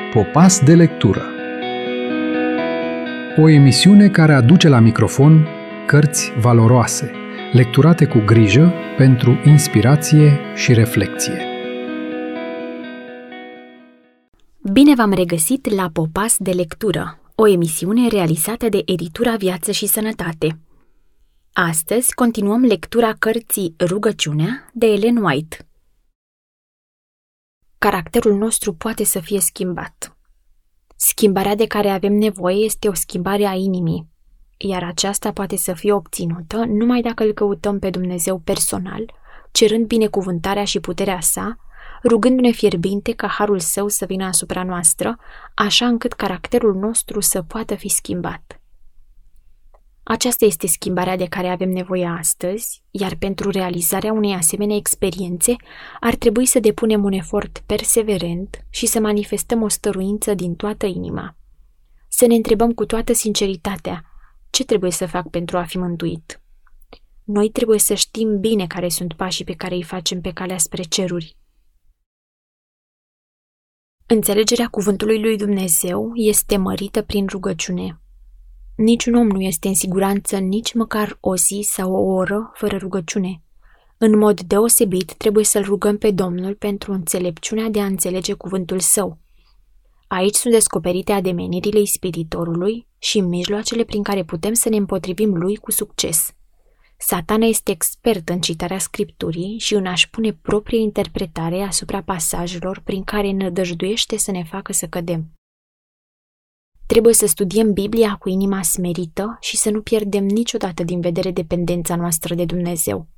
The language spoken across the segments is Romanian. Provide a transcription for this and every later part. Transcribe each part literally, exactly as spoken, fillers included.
Popas de lectură. O emisiune care aduce la microfon cărți valoroase, lecturate cu grijă pentru inspirație și reflecție. Bine v-am regăsit la Popas de lectură, o emisiune realizată de Editura Viață și Sănătate. Astăzi continuăm lectura cărții Rugăciunea de Ellen White. Caracterul nostru poate să fie schimbat. Schimbarea de care avem nevoie este o schimbare a inimii, iar aceasta poate să fie obținută numai dacă îl căutăm pe Dumnezeu personal, cerând binecuvântarea și puterea sa, rugându-ne fierbinte ca harul său să vină asupra noastră, așa încât caracterul nostru să poată fi schimbat. Aceasta este schimbarea de care avem nevoie astăzi, iar pentru realizarea unei asemenea experiențe ar trebui să depunem un efort perseverent și să manifestăm o stăruință din toată inima. Să ne întrebăm cu toată sinceritatea, ce trebuie să fac pentru a fi mântuit? Noi trebuie să știm bine care sunt pașii pe care îi facem pe calea spre ceruri. Înțelegerea cuvântului lui Dumnezeu este mărită prin rugăciune. Niciun om nu este în siguranță nici măcar o zi sau o oră fără rugăciune. În mod deosebit, trebuie să-L rugăm pe Domnul pentru înțelepciunea de a înțelege cuvântul Său. Aici sunt descoperite ademenirile ispititorului și mijloacele prin care putem să ne împotrivim lui cu succes. Satana este expert în citarea Scripturii și în a-și pune proprie interpretare asupra pasajelor prin care nădăjduiește să ne facă să cădem. Trebuie să studiem Biblia cu inima smerită și să nu pierdem niciodată din vedere dependența noastră de Dumnezeu.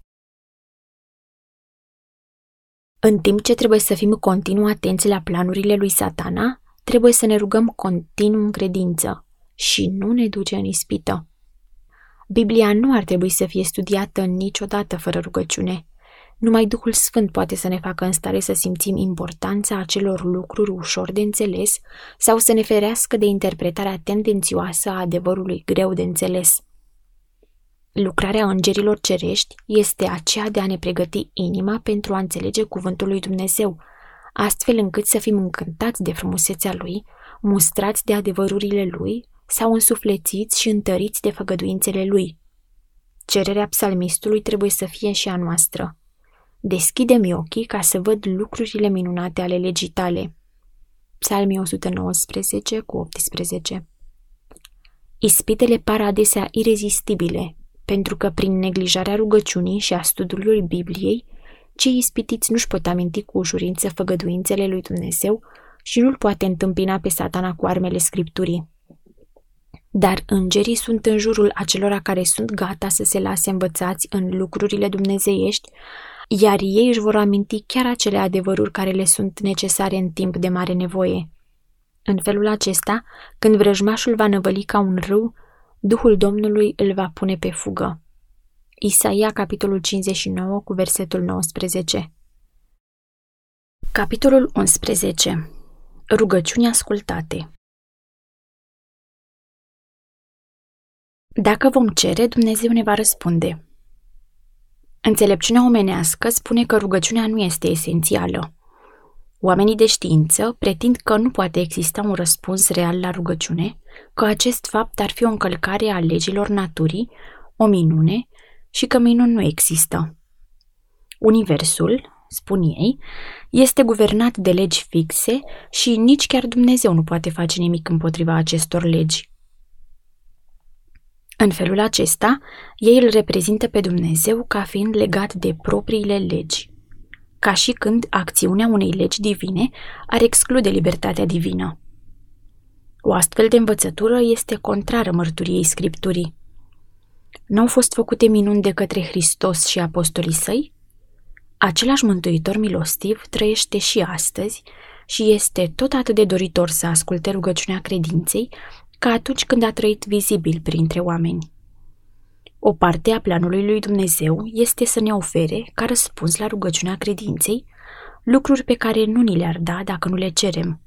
În timp ce trebuie să fim continuu atenți la planurile lui Satana, trebuie să ne rugăm continuu în credință și nu ne duce în ispită. Biblia nu ar trebui să fie studiată niciodată fără rugăciune. Numai Duhul Sfânt poate să ne facă în stare să simțim importanța acelor lucruri ușor de înțeles sau să ne ferească de interpretarea tendențioasă a adevărului greu de înțeles. Lucrarea îngerilor cerești este aceea de a ne pregăti inima pentru a înțelege cuvântul lui Dumnezeu, astfel încât să fim încântați de frumusețea lui, mustrați de adevărurile lui sau însuflețiți și întăriți de făgăduințele lui. Cererea psalmistului trebuie să fie și a noastră. Deschide-mi ochii ca să văd lucrurile minunate ale legii tale. Psalmii o sută nouăsprezece cu optsprezece. Ispitele par adesea irezistibile, pentru că prin neglijarea rugăciunii și a studiului Bibliei, cei ispitiți nu-și pot aminti cu ușurință făgăduințele lui Dumnezeu și nu-l poate întâmpina pe Satana cu armele Scripturii. Dar îngerii sunt în jurul acelora care sunt gata să se lase învățați în lucrurile dumnezeiești, iar ei își vor aminti chiar acele adevăruri care le sunt necesare în timp de mare nevoie. În felul acesta, când vrăjmașul va năvăli ca un râu, Duhul Domnului îl va pune pe fugă. Isaia, capitolul cincizeci și nouă, cu versetul nouăsprezece. Capitolul unsprezece. Rugăciuni ascultate. Dacă vom cere, Dumnezeu ne va răspunde. Înțelepciunea omenească spune că rugăciunea nu este esențială. Oamenii de știință pretind că nu poate exista un răspuns real la rugăciune, că acest fapt ar fi o încălcare a legilor naturii, o minune și că minuni nu există. Universul, spun ei, este guvernat de legi fixe și nici chiar Dumnezeu nu poate face nimic împotriva acestor legi. În felul acesta, ei îl reprezintă pe Dumnezeu ca fiind legat de propriile legi, ca și când acțiunea unei legi divine ar exclude libertatea divină. O astfel de învățătură este contrară mărturiei Scripturii. N-au fost făcute minuni de către Hristos și apostolii săi? Același mântuitor milostiv trăiește și astăzi și este tot atât de doritor să asculte rugăciunea credinței ca atunci când a trăit vizibil printre oameni. O parte a planului lui Dumnezeu este să ne ofere, ca răspuns la rugăciunea credinței, lucruri pe care nu ni le-ar da dacă nu le cerem.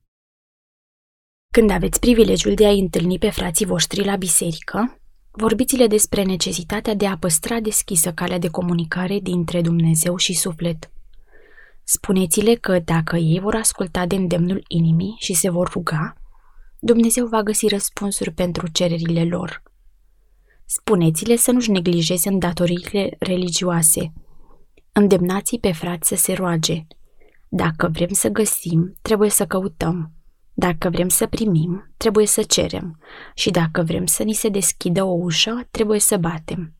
Când aveți privilegiul de a-i întâlni pe frații voștri la biserică, vorbiți-le despre necesitatea de a păstra deschisă calea de comunicare dintre Dumnezeu și suflet. Spuneți-le că dacă ei vor asculta de îndemnul inimii și se vor ruga, Dumnezeu va găsi răspunsuri pentru cererile lor. Spuneți-le să nu-și neglijeze îndatoririle religioase. Îndemnați-i pe frați să se roage. Dacă vrem să găsim, trebuie să căutăm. Dacă vrem să primim, trebuie să cerem. Și dacă vrem să ni se deschidă o ușă, trebuie să batem.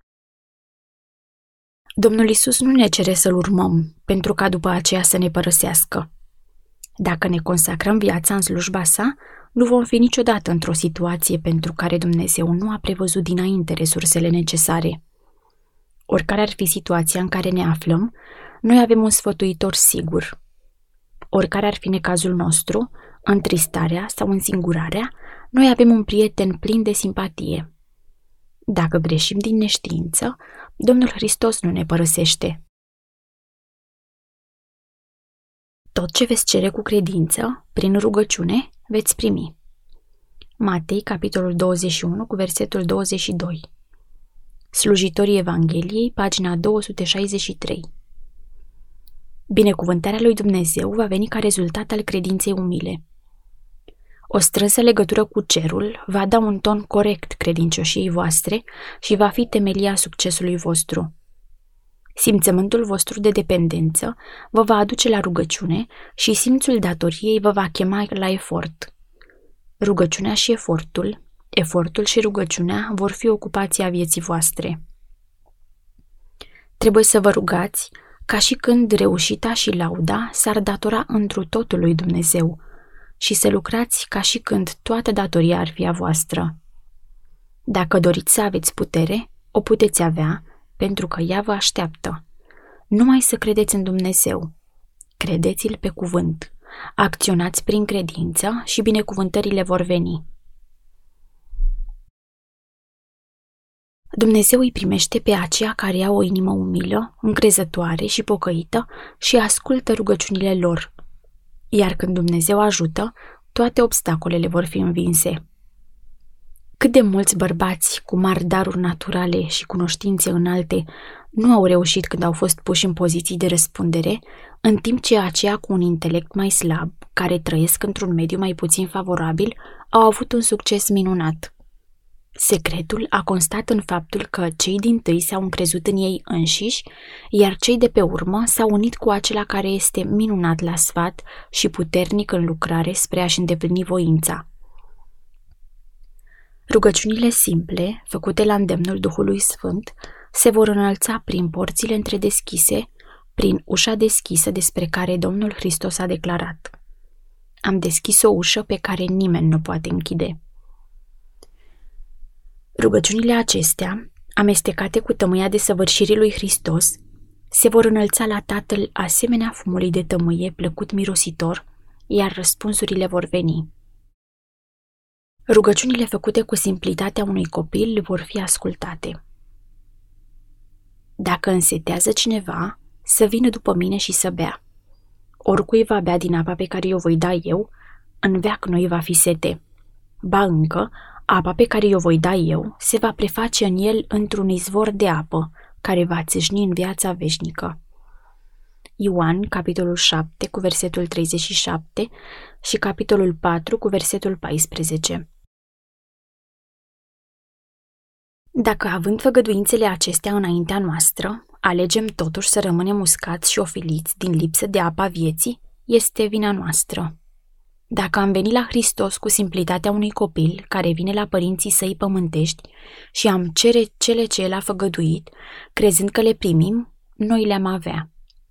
Domnul Iisus nu ne cere să-L urmăm, pentru ca după aceea să ne părăsească. Dacă ne consacrăm viața în slujba sa, nu vom fi niciodată într-o situație pentru care Dumnezeu nu a prevăzut dinainte resursele necesare. Oricare ar fi situația în care ne aflăm, noi avem un sfătuitor sigur. Oricare ar fi necazul nostru, întristarea sau însingurarea, noi avem un prieten plin de simpatie. Dacă greșim din neștiință, Domnul Hristos nu ne părăsește. Tot ce veți cere cu credință, prin rugăciune, veți primi. Matei, capitolul douăzeci și unu, cu versetul douăzeci și doi. Slujitorii Evangheliei, pagina două sute șaizeci și trei. Binecuvântarea lui Dumnezeu va veni ca rezultat al credinței umile. O strânsă legătură cu cerul va da un ton corect credincioșiei voastre și va fi temelia succesului vostru. Simțământul vostru de dependență vă va aduce la rugăciune și simțul datoriei vă va chema la efort. Rugăciunea și efortul, efortul și rugăciunea vor fi ocupația vieții voastre. Trebuie să vă rugați ca și când reușita și lauda s-ar datora întru totul lui Dumnezeu și să lucrați ca și când toată datoria ar fi a voastră. Dacă doriți să aveți putere, o puteți avea, pentru că ea vă așteaptă. Numai să credeți în Dumnezeu. Credeți-L pe cuvânt. Acționați prin credință și binecuvântările vor veni. Dumnezeu îi primește pe aceia care au o inimă umilă, încrezătoare și pocăită și ascultă rugăciunile lor. Iar când Dumnezeu ajută, toate obstacolele vor fi învinse. Cât de mulți bărbați cu mari daruri naturale și cunoștințe înalte nu au reușit când au fost puși în poziții de răspundere, în timp ce aceia cu un intelect mai slab, care trăiesc într-un mediu mai puțin favorabil, au avut un succes minunat. Secretul a constat în faptul că cei dintâi s-au încrezut în ei înșiși, iar cei de pe urmă s-au unit cu acela care este minunat la sfat și puternic în lucrare spre a-și îndeplini voința. Rugăciunile simple, făcute la îndemnul Duhului Sfânt, se vor înălța prin porțile întredeschise, prin ușa deschisă despre care Domnul Hristos a declarat: Am deschis o ușă pe care nimeni nu poate închide. Rugăciunile acestea, amestecate cu tămâia desăvârșirii lui Hristos, se vor înălța la Tatăl asemenea fumului de tămâie plăcut mirositor, iar răspunsurile vor veni. Rugăciunile făcute cu simplitatea unui copil vor fi ascultate. Dacă însetează cineva, să vină după mine și să bea. Oricui va bea din apa pe care o voi da eu, în veac nu-i va fi sete. Ba încă, apa pe care o voi da eu se va preface în el într-un izvor de apă, care va țâșni în viața veșnică. Ioan, capitolul șapte, cu versetul treizeci și șapte și capitolul patru, cu versetul paisprezece. Dacă, având făgăduințele acestea înaintea noastră, alegem totuși să rămânem uscați și ofiliți din lipsă de apa vieții, este vina noastră. Dacă am venit la Hristos cu simplitatea unui copil care vine la părinții săi pământești și am cere cele ce El a făgăduit, crezând că le primim, noi le-am avea.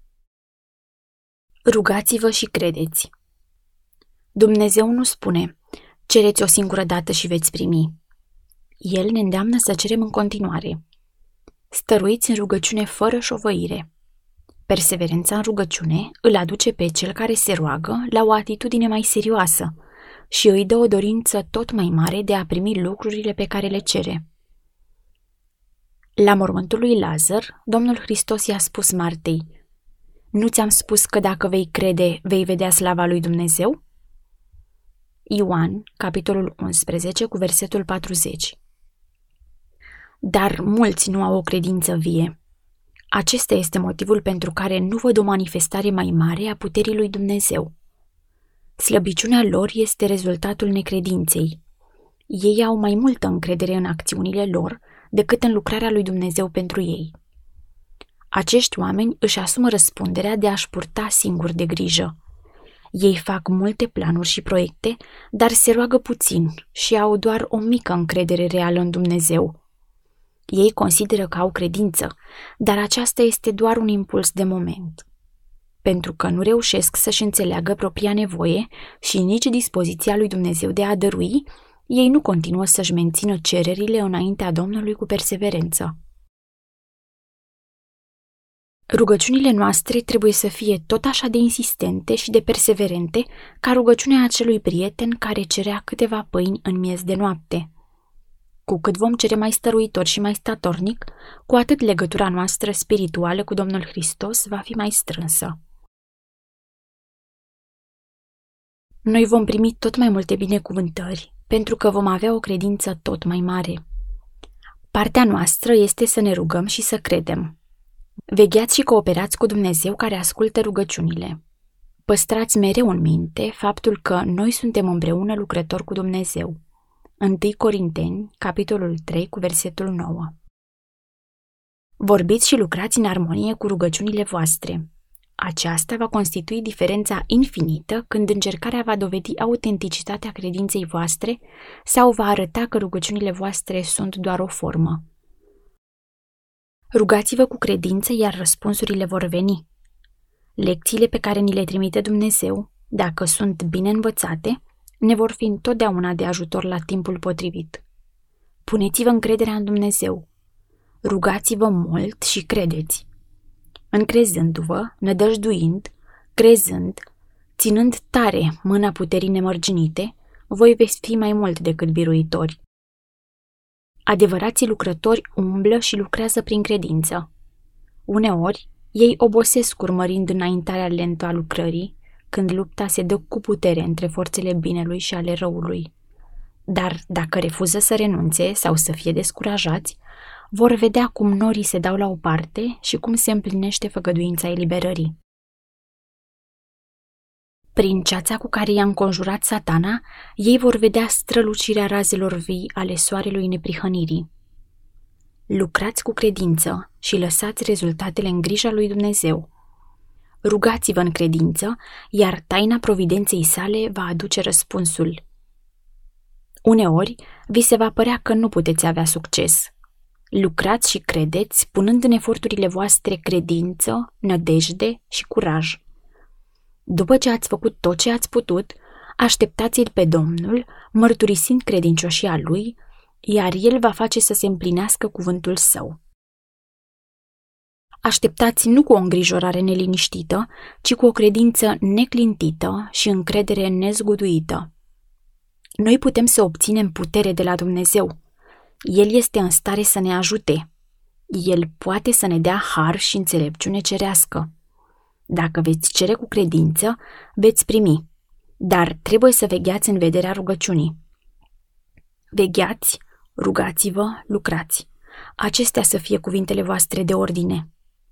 Rugați-vă și credeți. Dumnezeu nu spune: cereți o singură dată și veți primi. El ne îndeamnă să cerem în continuare. Stăruiți în rugăciune fără șovăire. Perseverența în rugăciune îl aduce pe cel care se roagă la o atitudine mai serioasă și îi dă o dorință tot mai mare de a primi lucrurile pe care le cere. La mormântul lui Lazar, Domnul Hristos i-a spus Martei: Nu ți-am spus că dacă vei crede, vei vedea slava lui Dumnezeu? Ioan, capitolul unsprezece, cu versetul patruzeci. Dar mulți nu au o credință vie. Acesta este motivul pentru care nu văd o manifestare mai mare a puterii lui Dumnezeu. Slăbiciunea lor este rezultatul necredinței. Ei au mai multă încredere în acțiunile lor decât în lucrarea lui Dumnezeu pentru ei. Acești oameni își asumă răspunderea de a-și purta singuri de grijă. Ei fac multe planuri și proiecte, dar se roagă puțin și au doar o mică încredere reală în Dumnezeu. Ei consideră că au credință, dar aceasta este doar un impuls de moment. Pentru că nu reușesc să-și înțeleagă propria nevoie și nici dispoziția lui Dumnezeu de a dărui, ei nu continuă să-și mențină cererile înaintea Domnului cu perseverență. Rugăciunile noastre trebuie să fie tot așa de insistente și de perseverente ca rugăciunea acelui prieten care cerea câteva pâini în miez de noapte. Cu cât vom cere mai stăruitor și mai statornic, cu atât legătura noastră spirituală cu Domnul Hristos va fi mai strânsă. Noi vom primi tot mai multe binecuvântări, pentru că vom avea o credință tot mai mare. Partea noastră este să ne rugăm și să credem. Vegheați și cooperați cu Dumnezeu care ascultă rugăciunile. Păstrați mereu în minte faptul că noi suntem împreună lucrători cu Dumnezeu. întâi Corinteni, capitolul trei, cu versetul nouă. Vorbiți și lucrați în armonie cu rugăciunile voastre. Aceasta va constitui diferența infinită când încercarea va dovedi autenticitatea credinței voastre sau va arăta că rugăciunile voastre sunt doar o formă. Rugați-vă cu credință, iar răspunsurile vor veni. Lecțiile pe care ni le trimite Dumnezeu, dacă sunt bine învățate, ne vor fi întotdeauna de ajutor la timpul potrivit. Puneți-vă încrederea în Dumnezeu. Rugați-vă mult și credeți. Încrezându-vă, nădăjduind, crezând, ținând tare mâna puterii nemărginite, voi veți fi mai mult decât biruitori. Adevărații lucrători umblă și lucrează prin credință. Uneori, ei obosesc urmărind înaintarea lentă a lucrării, când lupta se dă cu putere între forțele binelui și ale răului. Dar dacă refuză să renunțe sau să fie descurajați, vor vedea cum norii se dau la o parte și cum se împlinește făgăduința eliberării. Prin ceața cu care i-a înconjurat Satana, ei vor vedea strălucirea razelor vii ale soarelui neprihănirii. Lucrați cu credință și lăsați rezultatele în grija lui Dumnezeu. Rugați-vă în credință, iar taina providenței sale va aduce răspunsul. Uneori, vi se va părea că nu puteți avea succes. Lucrați și credeți, punând în eforturile voastre credință, nădejde și curaj. După ce ați făcut tot ce ați putut, așteptați-l pe Domnul, mărturisind credincioșia lui, iar el va face să se împlinească cuvântul său. Așteptați nu cu o îngrijorare neliniștită, ci cu o credință neclintită și încredere nezguduită. Noi putem să obținem putere de la Dumnezeu. El este în stare să ne ajute. El poate să ne dea har și înțelepciune cerească. Dacă veți cere cu credință, veți primi, dar trebuie să vegheați în vederea rugăciunii. Vegheați, rugați-vă, lucrați. Acestea să fie cuvintele voastre de ordine.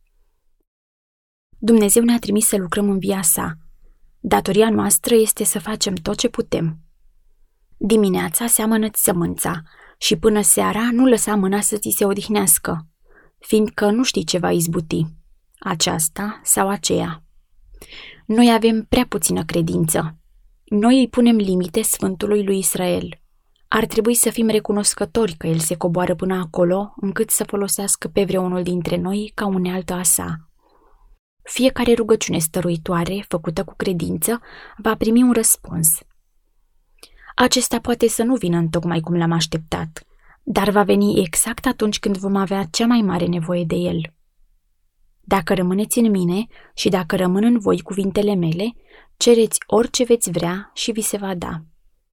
Dumnezeu ne-a trimis să lucrăm în via sa. Datoria noastră este să facem tot ce putem. Dimineața seamănă-ți sămânța și până seara nu lăsa mâna să ți se odihnească, fiindcă nu știi ce va izbuti, aceasta sau aceea. Noi avem prea puțină credință. Noi îi punem limite Sfântului lui Israel. Ar trebui să fim recunoscători că el se coboară până acolo, încât să folosească pe vreunul dintre noi ca unealtă a sa. Fiecare rugăciune stăruitoare, făcută cu credință, va primi un răspuns. Acesta poate să nu vină întocmai cum l-am așteptat, dar va veni exact atunci când vom avea cea mai mare nevoie de el. Dacă rămâneți în mine și dacă rămân în voi cuvintele mele, cereți orice veți vrea și vi se va da.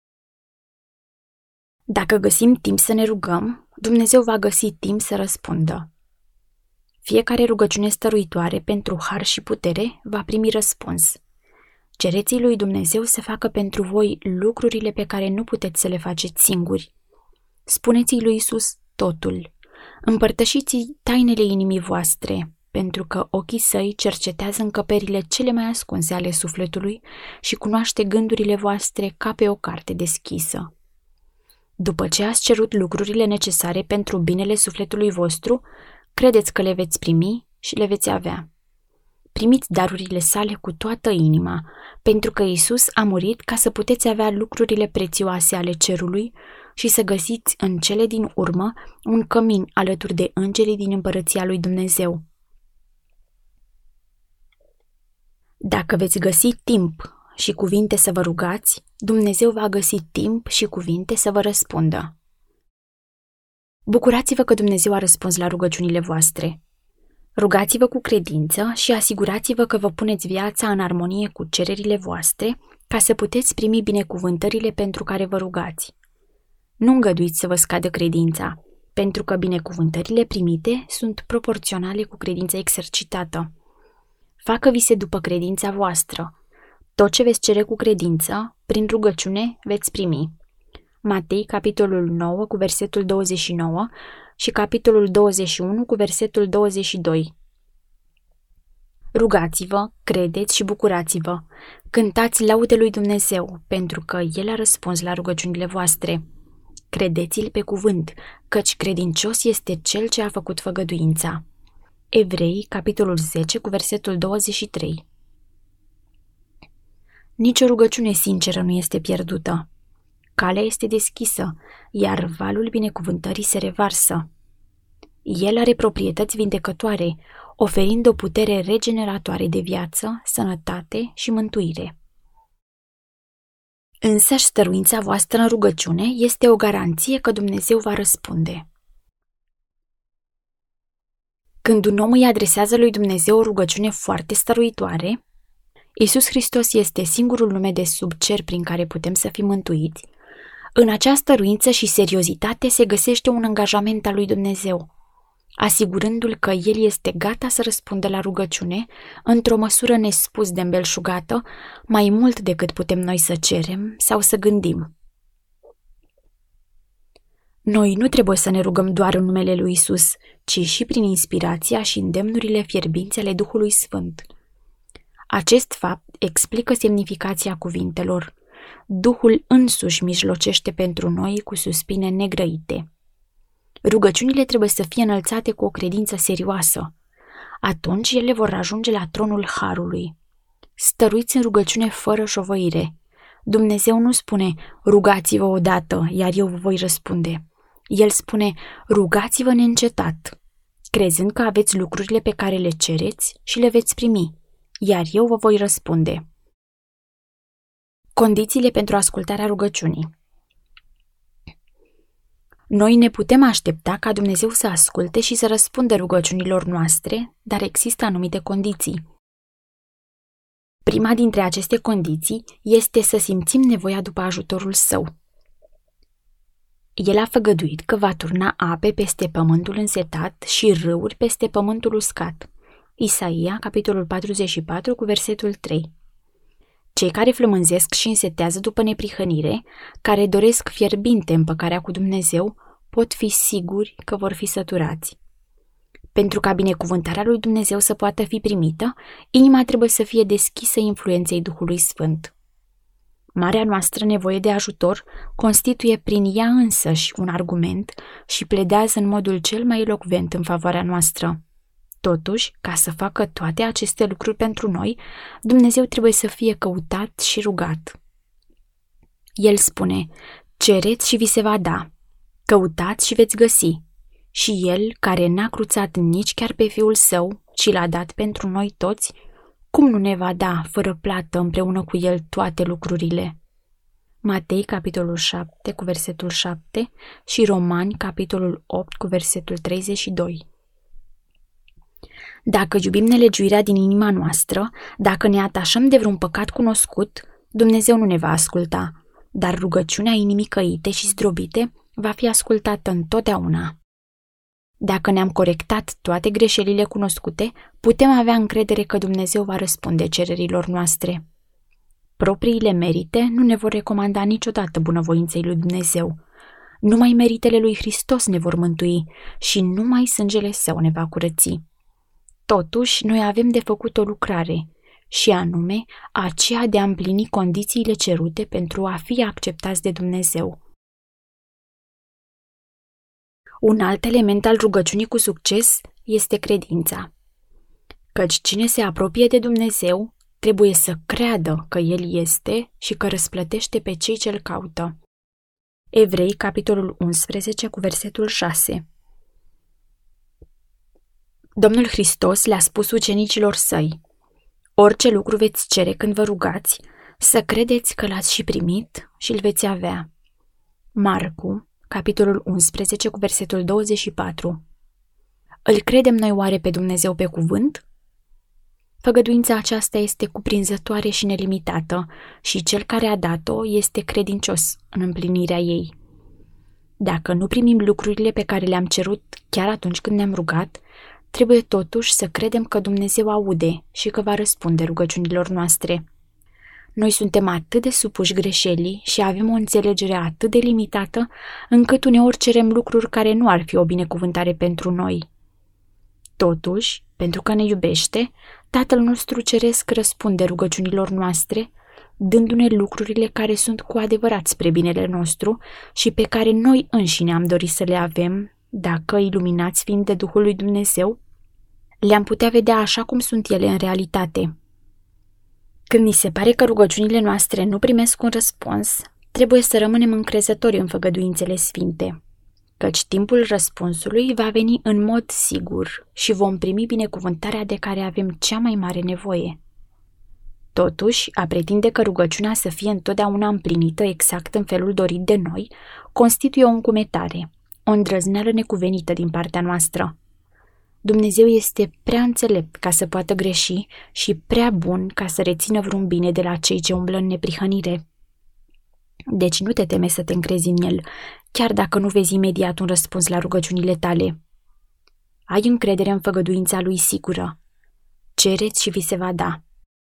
Dacă găsim timp să ne rugăm, Dumnezeu va găsi timp să răspundă. Fiecare rugăciune stăruitoare pentru har și putere va primi răspuns. Cereți lui Dumnezeu să facă pentru voi lucrurile pe care nu puteți să le faceți singuri. Spuneți-i lui Iisus totul. Împărtășiți-i tainele inimii voastre. pentru că ochii săi cercetează încăperile cele mai ascunse ale sufletului și cunoaște gândurile voastre ca pe o carte deschisă. După ce ați cerut lucrurile necesare pentru binele sufletului vostru, credeți că le veți primi și le veți avea. Primiți darurile sale cu toată inima, pentru că Iisus a murit ca să puteți avea lucrurile prețioase ale cerului și să găsiți în cele din urmă un cămin alături de îngerii din împărăția lui Dumnezeu. Dacă veți găsi timp și cuvinte să vă rugați, Dumnezeu va găsi timp și cuvinte să vă răspundă. Bucurați-vă că Dumnezeu a răspuns la rugăciunile voastre. Rugați-vă cu credință și asigurați-vă că vă puneți viața în armonie cu cererile voastre ca să puteți primi binecuvântările pentru care vă rugați. Nu îngăduiți să vă scadă credința, pentru că binecuvântările primite sunt proporționale cu credința exercitată. Facă-vi-se după credința voastră. Tot ce veți cere cu credință, prin rugăciune veți primi. Matei, capitolul nouă, cu versetul douăzeci și nouă și capitolul douăzeci și unu, cu versetul douăzeci și doi. Rugați-vă, credeți și bucurați-vă. Cântați laude lui Dumnezeu, pentru că El a răspuns la rugăciunile voastre. Credeți-l pe cuvânt, căci credincios este Cel ce a făcut făgăduința. Evrei, capitolul zece, cu versetul douăzeci și trei. Nici o rugăciune sinceră nu este pierdută. Calea este deschisă, iar valul binecuvântării se revarsă. El are proprietăți vindecătoare, oferind o putere regeneratoare de viață, sănătate și mântuire. Însăși stăruința voastră în rugăciune este o garanție că Dumnezeu va răspunde. Când un om îi adresează lui Dumnezeu o rugăciune foarte stăruitoare, Iisus Hristos este singurul nume de sub cer prin care putem să fim mântuiți. În această stăruință și seriozitate se găsește un angajament al lui Dumnezeu, asigurându-l că El este gata să răspundă la rugăciune într-o măsură nespus de îmbelșugată, mai mult decât putem noi să cerem sau să gândim. Noi nu trebuie să ne rugăm doar în numele lui Iisus, ci și prin inspirația și îndemnurile fierbinți ale Duhului Sfânt. Acest fapt explică semnificația cuvintelor. Duhul însuși mijlocește pentru noi cu suspine negrăite. Rugăciunile trebuie să fie înălțate cu o credință serioasă. Atunci ele vor ajunge la tronul harului. Stăruiți în rugăciune fără șovăire. Dumnezeu nu spune, rugați-vă odată, iar eu vă voi răspunde. El spune, rugați-vă neîncetat, crezând că aveți lucrurile pe care le cereți și le veți primi, iar eu vă voi răspunde. Condițiile pentru ascultarea rugăciunii. Noi ne putem aștepta ca Dumnezeu să asculte și să răspundă rugăciunilor noastre, dar există anumite condiții. Prima dintre aceste condiții este să simțim nevoia după ajutorul Său. El a făgăduit că va turna ape peste pământul însetat și râuri peste pământul uscat. Isaia, capitolul patruzeci și patru, cu versetul trei. Cei care flămânzesc și însetează după neprihănire, care doresc fierbinte împăcarea cu Dumnezeu, pot fi siguri că vor fi săturați. Pentru ca binecuvântarea lui Dumnezeu să poată fi primită, inima trebuie să fie deschisă influenței Duhului Sfânt. Marea noastră nevoie de ajutor constituie prin ea însăși un argument și pledează în modul cel mai elocvent în favoarea noastră. Totuși, ca să facă toate aceste lucruri pentru noi, Dumnezeu trebuie să fie căutat și rugat. El spune, cereți și vi se va da, căutați și veți găsi. Și El, care n-a cruțat nici chiar pe Fiul Său, ci l-a dat pentru noi toți, cum nu ne va da fără plată împreună cu El toate lucrurile? Matei, capitolul șapte, cu versetul șapte și Romani, capitolul opt, cu versetul treizeci și doi. Dacă iubim nelegiuirea din inima noastră, dacă ne atașăm de vreun păcat cunoscut, Dumnezeu nu ne va asculta, dar rugăciunea inimii căite și zdrobite va fi ascultată întotdeauna. Dacă ne-am corectat toate greșelile cunoscute, putem avea încredere că Dumnezeu va răspunde cererilor noastre. Propriile merite nu ne vor recomanda niciodată bunăvoinței lui Dumnezeu. Numai meritele lui Hristos ne vor mântui și numai sângele Său ne va curăți. Totuși, noi avem de făcut o lucrare, și anume aceea de a împlini condițiile cerute pentru a fi acceptați de Dumnezeu. Un alt element al rugăciunii cu succes este credința. Căci cine se apropie de Dumnezeu trebuie să creadă că El este și că răsplătește pe cei ce-L caută. Evrei, capitolul unsprezece, cu versetul șase. Domnul Hristos le-a spus ucenicilor săi: orice lucru veți cere când vă rugați, să credeți că l-ați și primit și îl veți avea. Marcu, capitolul unsprezece, cu versetul douăzeci și patru. Îl credem noi oare pe Dumnezeu pe cuvânt? Făgăduința aceasta este cuprinzătoare și nelimitată și cel care a dat-o este credincios în împlinirea ei. Dacă nu primim lucrurile pe care le-am cerut chiar atunci când ne-am rugat, trebuie totuși să credem că Dumnezeu aude și că va răspunde rugăciunilor noastre. Noi suntem atât de supuși greșelii și avem o înțelegere atât de limitată, încât uneori cerem lucruri care nu ar fi o binecuvântare pentru noi. Totuși, pentru că ne iubește, Tatăl nostru Ceresc răspunde rugăciunilor noastre, dându-ne lucrurile care sunt cu adevărat spre binele nostru și pe care noi înșine am dorit să le avem, dacă, iluminați fiind de Duhul lui Dumnezeu, le-am putea vedea așa cum sunt ele în realitate. Când ni se pare că rugăciunile noastre nu primesc un răspuns, trebuie să rămânem încrezători în făgăduințele sfinte, căci timpul răspunsului va veni în mod sigur și vom primi binecuvântarea de care avem cea mai mare nevoie. Totuși, a pretinde că rugăciunea să fie întotdeauna împlinită exact în felul dorit de noi, constituie o încumetare, o îndrăzneală necuvenită din partea noastră. Dumnezeu este prea înțelept ca să poată greși și prea bun ca să rețină vreun bine de la cei ce umblă în neprihănire. Deci nu te teme să te încrezi în El, chiar dacă nu vezi imediat un răspuns la rugăciunile tale. Ai încredere în făgăduința Lui sigură. Cereți și vi se va da.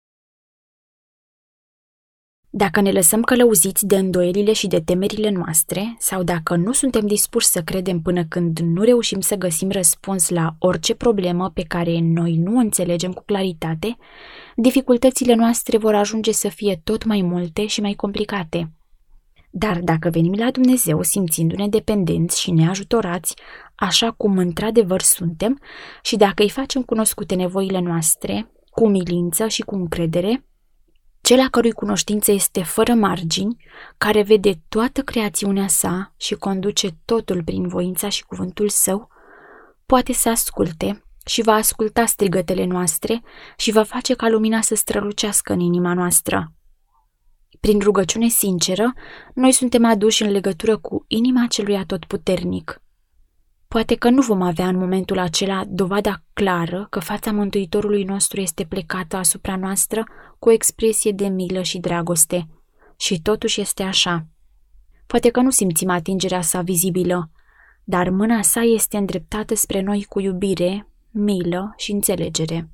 Dacă ne lăsăm călăuziți de îndoielile și de temerile noastre, sau dacă nu suntem dispuși să credem până când nu reușim să găsim răspuns la orice problemă pe care noi nu o înțelegem cu claritate, dificultățile noastre vor ajunge să fie tot mai multe și mai complicate. Dar dacă venim la Dumnezeu simțindu-ne dependenți și neajutorați, așa cum într-adevăr suntem, și dacă îi facem cunoscute nevoile noastre, cu umilință și cu încredere, cel a cărui cunoștință este fără margini, care vede toată creațiunea sa și conduce totul prin voința și cuvântul său, poate să asculte și va asculta strigătele noastre și va face ca lumina să strălucească în inima noastră. Prin rugăciune sinceră, noi suntem aduși în legătură cu inima celui atotputernic. Poate că nu vom avea în momentul acela dovada clară că fața Mântuitorului nostru este plecată asupra noastră cu o expresie de milă și dragoste. Și totuși este așa. Poate că nu simțim atingerea sa vizibilă, dar mâna sa este îndreptată spre noi cu iubire, milă și înțelegere.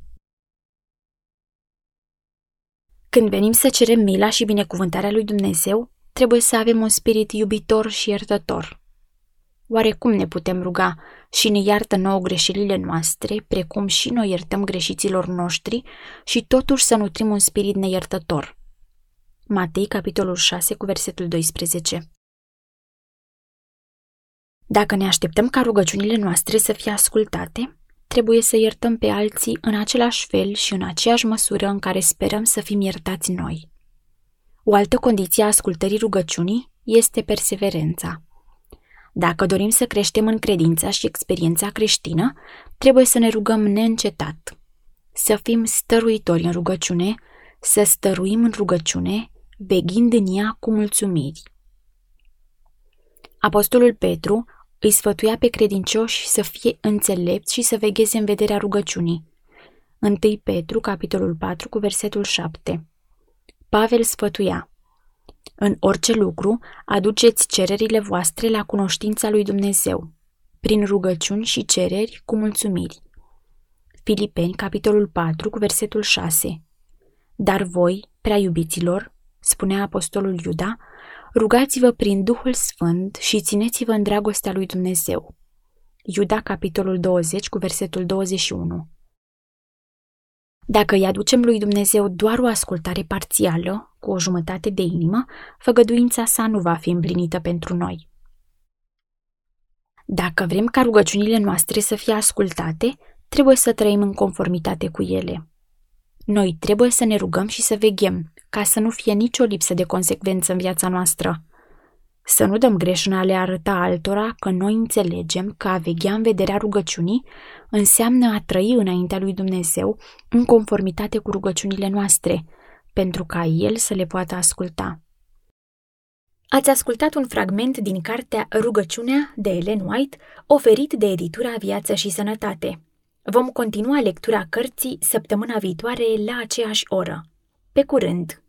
Când venim să cerem mila și binecuvântarea lui Dumnezeu, trebuie să avem un spirit iubitor și iertător. Oare cum ne putem ruga și ne iartă nouă greșelile noastre, precum și noi iertăm greșiților noștri, și totuși să nutrim un spirit neiertător? Matei, capitolul șase, cu versetul doisprezece. Dacă ne așteptăm ca rugăciunile noastre să fie ascultate, trebuie să iertăm pe alții în același fel și în aceeași măsură în care sperăm să fim iertați noi. O altă condiție a ascultării rugăciunii este perseverența. Dacă dorim să creștem în credința și experiența creștină, trebuie să ne rugăm neîncetat, să fim stăruitori în rugăciune, să stăruim în rugăciune, veghind în ea cu mulțumiri. Apostolul Petru îi sfătuia pe credincioși să fie înțelepți și să vegheze în vederea rugăciunii. întâi Petru, capitolul patru, cu versetul șapte. Pavel sfătuia: în orice lucru, aduceți cererile voastre la cunoștința lui Dumnezeu, prin rugăciuni și cereri cu mulțumiri. Filipeni, capitolul patru, cu versetul șase. Dar voi, prea iubiților, spunea apostolul Iuda, rugați-vă prin Duhul Sfânt și țineți-vă în dragostea lui Dumnezeu. Iuda, capitolul douăzeci, cu versetul douăzeci și unu. Dacă îi aducem lui Dumnezeu doar o ascultare parțială, cu o jumătate de inimă, făgăduința sa nu va fi împlinită pentru noi. Dacă vrem ca rugăciunile noastre să fie ascultate, trebuie să trăim în conformitate cu ele. Noi trebuie să ne rugăm și să veghem, ca să nu fie nicio lipsă de consecvență în viața noastră. Să nu dăm greș în a le arăta altora că noi înțelegem că a veghea în vederea rugăciunii înseamnă a trăi înaintea lui Dumnezeu în conformitate cu rugăciunile noastre, pentru ca El să le poată asculta. Ați ascultat un fragment din cartea Rugăciunea de Ellen White, oferit de editura Viață și Sănătate. Vom continua lectura cărții săptămâna viitoare la aceeași oră. Pe curând!